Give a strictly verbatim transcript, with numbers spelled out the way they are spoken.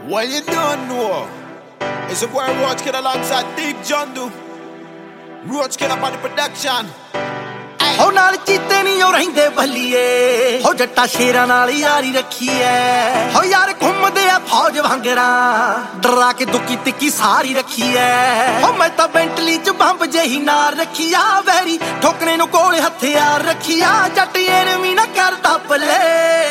Well, you don't know. It's a boy Roach Kid alongside Deep Jundu. Roach Kid up on the production. ਹੋ ਨਾਲ ਚੀਤੇ ਨਹੀਂ ਉਹ ਰਹਿੰਦੇ ਬੱਲੀਏ ਹੋ ਜੱਟਾ ਸ਼ੇਰਾਂ ਨਾਲ ਯਾਰੀ ਰੱਖੀ ਐ ਹੋ ਯਾਰ ਘੁੰਮਦੇ ਆ ਫੌਜ ਵਾਂਗਰਾਂ ਡਰਾ ਕੇ ਦੁੱਕੀ ਤਿੱਕੀ ਸਾਰੀ ਰੱਖੀ ਐ ਹੋ ਮੈਂ ਤਾਂ ਬੈਂਟਲੀ ਚ ਬੰਬ ਜਿਹੀ ਨਾਲ ਰੱਖੀ ਆ ਵੈਰੀ ਠੋਕਣੇ ਨੂੰ ਕੋਲ ਹਥਿਆਰ ਰੱਖੀ ਆ ਜੱਟ ਐਨਮੀ ਨਾ ਕਰਦਾ ਪਲੇ